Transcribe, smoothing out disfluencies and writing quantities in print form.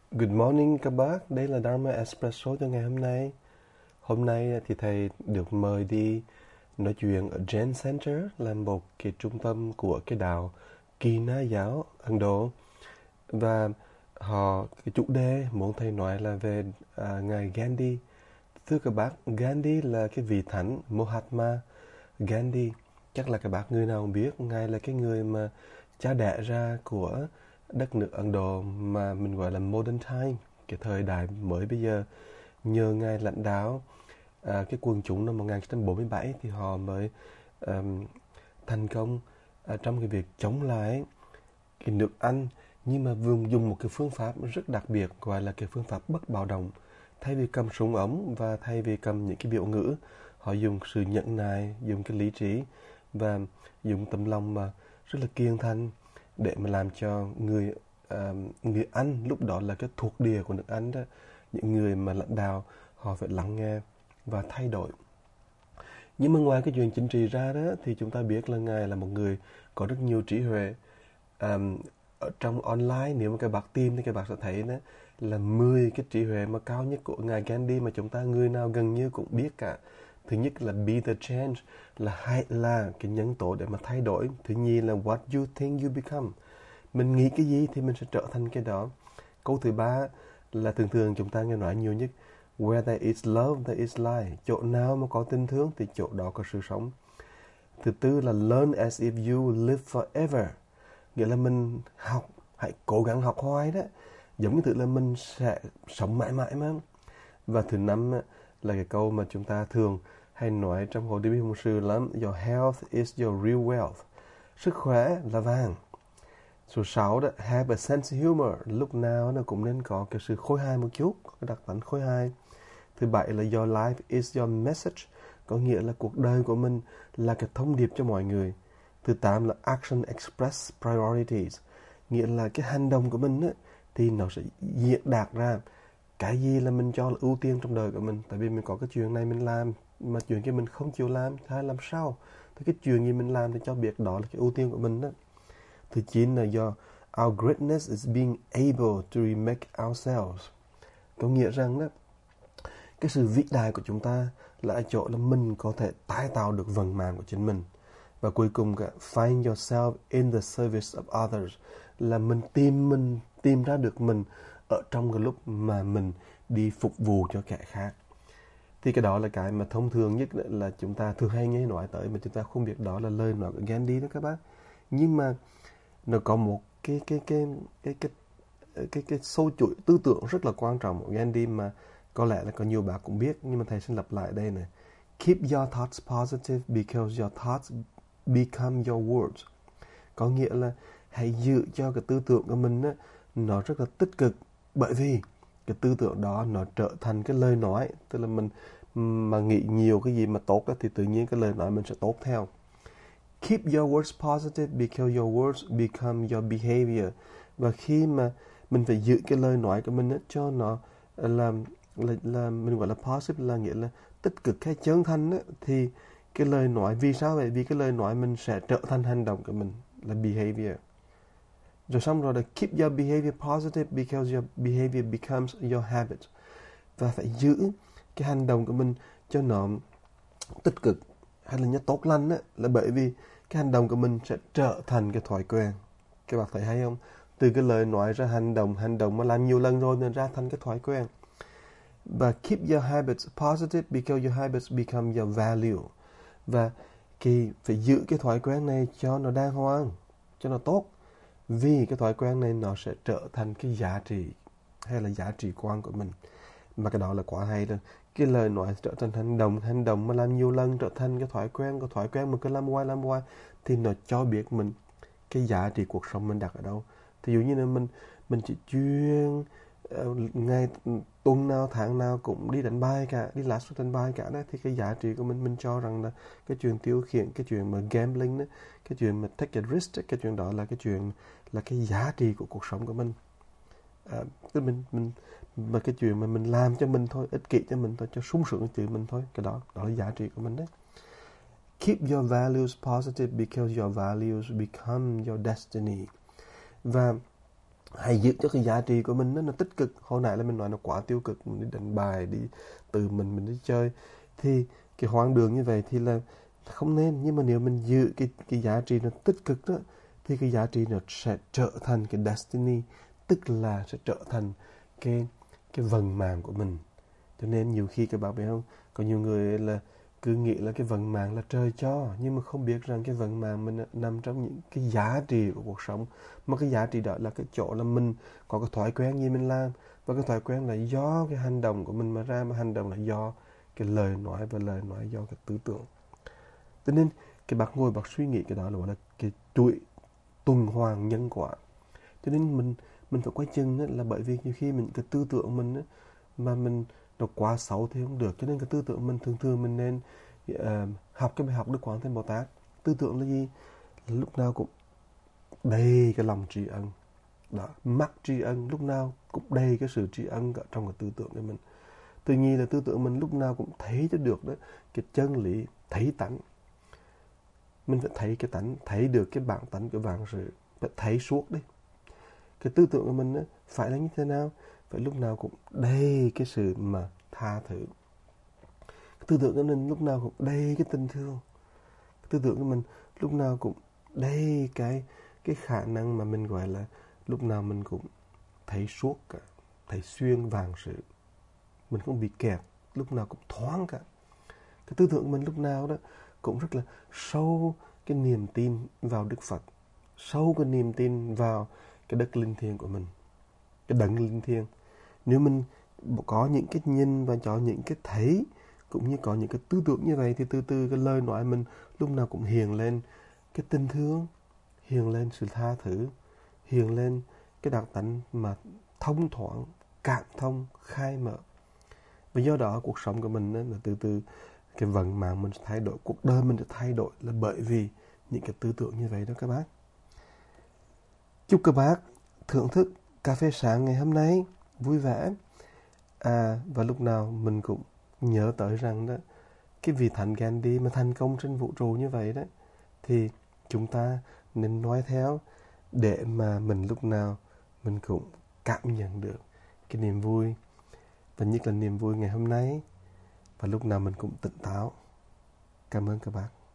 Good morning các bác, đây là Dharma Espresso cho ngày hôm nay. Hôm nay thì thầy được mời đi nói chuyện ở Jain Center, là một cái trung tâm của cái đạo Kỳ Na giáo Ấn Độ. Và cái chủ đề muốn thầy nói là về ngài Gandhi. Thưa các bác, Gandhi là cái vị thánh Mahatma Gandhi. Chắc là các bác người nào cũng biết, ngài là cái người mà cha đẻ ra của đất nước Ấn Độ mà mình gọi là modern time, cái thời đại mới bây giờ. Nhờ ngài lãnh đạo cái quần chúng năm 1947 thì họ mới thành công trong cái việc chống lại cái nước Anh, nhưng mà dùng một cái phương pháp rất đặc biệt gọi là cái phương pháp bất bạo động. Thay vì cầm súng ống và thay vì cầm những cái biểu ngữ, họ dùng sự nhẫn nại, dùng cái lý trí và dùng tấm lòng mà rất là kiên thành để mà làm cho người Anh, lúc đó là cái thuộc địa của nước Anh đó, những người mà lãnh đạo họ phải lắng nghe và thay đổi. Nhưng mà ngoài cái chuyện chính trị ra đó thì chúng ta biết là ngài là một người có rất nhiều trí huệ. Ở trong online, nếu mà các bạn tìm thì các bạn sẽ thấy đó là 10 cái trí huệ mà cao nhất của ngài Gandhi mà chúng ta người nào gần như cũng biết cả. Thứ nhất là be the change, là hãy là cái nhân tố để mà thay đổi. Thứ nhì là what you think you become, mình nghĩ cái gì thì mình sẽ trở thành cái đó. Câu thứ ba là thường thường chúng ta nghe nói nhiều nhất, where there is love there is life, chỗ nào mà có tình thương thì chỗ đó có sự sống. Thứ tư là learn as if you live forever, nghĩa là mình học, hãy cố gắng học hoài đó, giống như tự là mình sẽ sống mãi mãi mà. Và thứ năm là cái câu mà chúng ta thường hay nói trong hội đi bí môn sư lắm, your health is your real wealth, sức khỏe là vàng. Số 6 đó, have a sense of humor, lúc nào nó cũng nên có cái sự khôi hài một chút, cái đặc tính khôi hài. Thứ 7 là your life is your message, có nghĩa là cuộc đời của mình là cái thông điệp cho mọi người. Thứ 8 là action express priorities, nghĩa là cái hành động của mình á, thì nó sẽ diễn đạt ra cái gì là mình cho là ưu tiên trong đời của mình. Tại vì mình có cái chuyện này mình làm mà chuyện kia mình không chịu làm, hay làm sao? Thì cái chuyện gì mình làm thì cho biết đó là cái ưu tiên của mình đó. Thứ 9 là our greatness is being able to remake ourselves, có nghĩa rằng đó, cái sự vĩ đại của chúng ta là ở chỗ là mình có thể tái tạo được vận mạng của chính mình. Và cuối cùng find yourself in the service of others, là mình tìm ra được mình ở trong cái lúc mà mình đi phục vụ cho kẻ khác. Thì cái đó là cái mà thông thường nhất là chúng ta thường hay nghe nói tới, mà chúng ta không biết đó là lời nói của Gandhi đó các bác. Nhưng mà nó có một cái sâu chuỗi tư tưởng rất là quan trọng của Gandhi mà có lẽ là có nhiều bạn cũng biết, nhưng mà thầy xin lặp lại đây này. Keep your thoughts positive because your thoughts become your words. Có nghĩa là hãy giữ cho cái tư tưởng của mình á, nó rất là tích cực, bởi vì cái tư tưởng đó nó trở thành cái lời nói. Tức là mình mà nghĩ nhiều cái gì mà tốt đó, thì tự nhiên cái lời nói mình sẽ tốt theo. Keep your words positive because your words become your behavior. Và khi mà mình phải giữ cái lời nói của mình á, cho nó là mình gọi là positive, là nghĩa là tích cực hay chân thành á, thì cái lời nói, vì sao vậy? Vì cái lời nói mình sẽ trở thành hành động của mình, là behavior. Rồi xong rồi là keep your behavior positive because your behavior becomes your habit. Và phải giữ cái hành động của mình cho nó tích cực hay là nhất tốt lành á, là bởi vì cái hành động của mình sẽ trở thành cái thói quen. Các bạn thấy hay không? Từ cái lời nói ra hành động mà làm nhiều lần rồi nên ra thành cái thói quen. Và keep your habits positive because your habits become your value. Và phải giữ cái thói quen này cho nó đàng hoàng, cho nó tốt. Vì cái thói quen này nó sẽ trở thành cái giá trị hay là giá trị quan của mình. Mà cái đó là quá hay rồi. Cái lời nói trở thành hành động mà làm nhiều lần trở thành cái thói quen mà cứ làm hoài thì nó cho biết mình cái giá trị cuộc sống mình đặt ở đâu. Thì dụ như là mình chỉ chuyên ngày tuần nào tháng nào cũng đi đánh bài cả, đi lát đánh bài cả đó, thì cái giá trị của mình cho rằng là cái chuyện tiêu khiển, cái chuyện mà gambling đó, cái chuyện mà take a risk đó, cái chuyện đó là cái chuyện là cái giá trị của cuộc sống của mình. Tức mình mà cái chuyện mà mình làm cho mình thôi, ích kỷ cho mình thôi, cho sung sướng cho mình thôi, cái đó là giá trị của mình đấy. Keep your values positive because your values become your destiny. Và hãy giữ cho cái giá trị của mình nó tích cực. Hồi nãy là mình nói nó quá tiêu cực, mình đi đánh bài, đi tự mình đi chơi, thì cái hoang đường như vậy thì là không nên. Nhưng mà nếu mình giữ cái giá trị nó tích cực đó, thì cái giá trị nó sẽ trở thành cái destiny, tức là sẽ trở thành cái vận mạng của mình. Cho nên nhiều khi các bạn biết không, có nhiều người là cứ nghĩ là cái vận mạng là trời cho, nhưng mà không biết rằng cái vận mạng mình nằm trong những cái giá trị của cuộc sống. Mà cái giá trị đó là cái chỗ là mình có cái thói quen gì mình làm, và cái thói quen là do cái hành động của mình mà ra, mà hành động là do cái lời nói, và lời nói do cái tư tưởng. Cho nên cái bác ngồi bác suy nghĩ cái đó là cái chuỗi tuần hoàn nhân quả. Cho nên mình phải quay chừng là bởi vì nhiều khi mình cái tư tưởng mình mà mình nó quá xấu thì không được. Cho nên cái tư tưởng mình thường mình nên học cái bài học Đức Quán Thế Bồ Tát. Tư tưởng là gì? Là lúc nào cũng đầy cái lòng tri ân đó, mắt tri ân, lúc nào cũng đầy cái sự tri ân trong cái tư tưởng của mình. Tự nhiên là tư tưởng mình lúc nào cũng thấy cho được đó cái chân lý, thấy tánh. Mình phải thấy cái tánh, thấy được cái bản tánh của vạn sự, phải thấy suốt đi. Cái tư tưởng của mình á, phải là như thế nào? Phải lúc nào cũng đầy cái sự mà tha thứ. Cái tư tưởng của mình lúc nào cũng đầy cái tình thương. Cái tư tưởng của mình lúc nào cũng đầy cái khả năng mà mình gọi là lúc nào mình cũng thấy suốt cả, thấy xuyên vạn sự. Mình không bị kẹt, lúc nào cũng thoáng cả. Cái tư tưởng của mình lúc nào đó cũng rất là sâu cái niềm tin vào Đức Phật, sâu cái niềm tin vào cái đất linh thiêng của mình, cái đấng linh thiêng. Nếu mình có những cái nhìn và có những cái thấy, cũng như có những cái tư tưởng như vậy, thì từ từ cái lời nói mình lúc nào cũng hiện lên cái tình thương, hiện lên sự tha thứ, hiện lên cái đặc tánh mà thông thoáng, cảm thông, khai mở. Và do đó cuộc sống của mình là từ từ cái vận mạng mình sẽ thay đổi, cuộc đời mình sẽ thay đổi là bởi vì những cái tư tưởng như vậy đó các bác. Chúc các bác thưởng thức cà phê sáng ngày hôm nay vui vẻ. Và lúc nào mình cũng nhớ tới rằng đó, cái vị Thánh Gandhi mà thành công trên vũ trụ như vậy đó, thì chúng ta nên nói theo, để mà mình lúc nào mình cũng cảm nhận được cái niềm vui, và nhất là niềm vui ngày hôm nay, và lúc nào mình cũng tỉnh táo. Cảm ơn các bác.